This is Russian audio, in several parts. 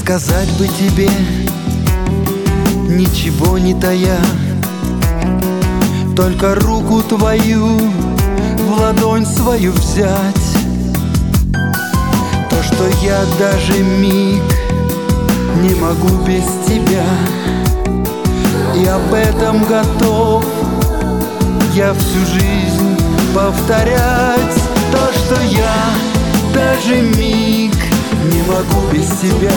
Рассказать бы тебе, ничего не тая, только руку твою в ладонь свою взять. То, что я даже миг не могу без тебя, и об этом готов я всю жизнь повторять. То, что я даже миг не могу без тебя,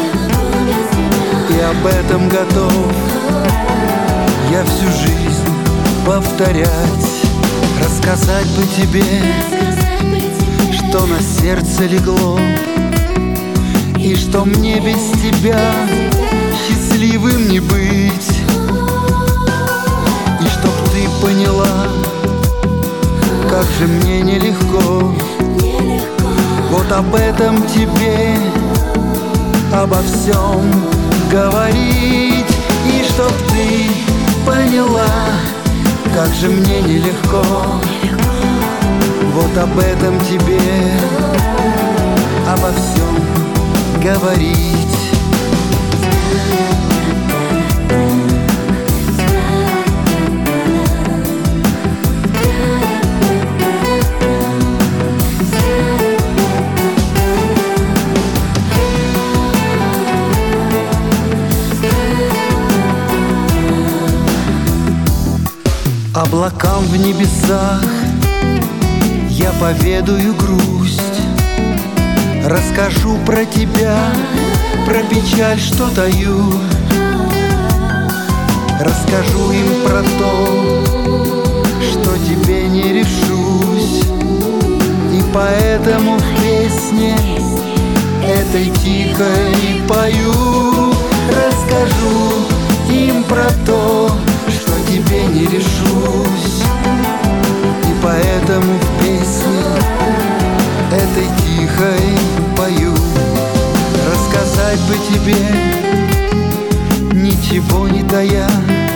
и об этом готов я всю жизнь повторять. Рассказать бы тебе, что на сердце легло, и что мне без тебя счастливым не быть, и чтоб ты поняла, как же мне нелегко. Вот об этом тебе, обо всем говорить, и чтоб ты поняла, как же мне нелегко. Вот об этом тебе, обо всем говорить. Облакам в небесах я поведаю грусть, расскажу про тебя, про печаль, что таю. Расскажу им про то, что тебе не решусь, и поэтому в песне этой тихой пою. Расскажу им про то, что тебе не решусь, и поэтому в песне этой тихой пою. Рассказать бы тебе, ничего не тая,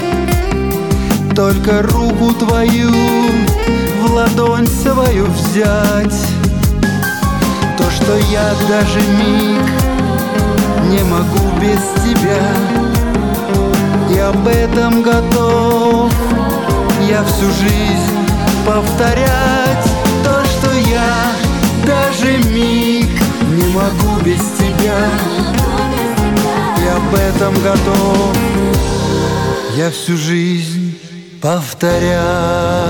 только руку твою в ладонь свою взять. То, что я даже миг не могу без тебя, и об этом готов я всю жизнь повторять. То, что я даже миг не могу без тебя, и об этом готов я всю жизнь повторять.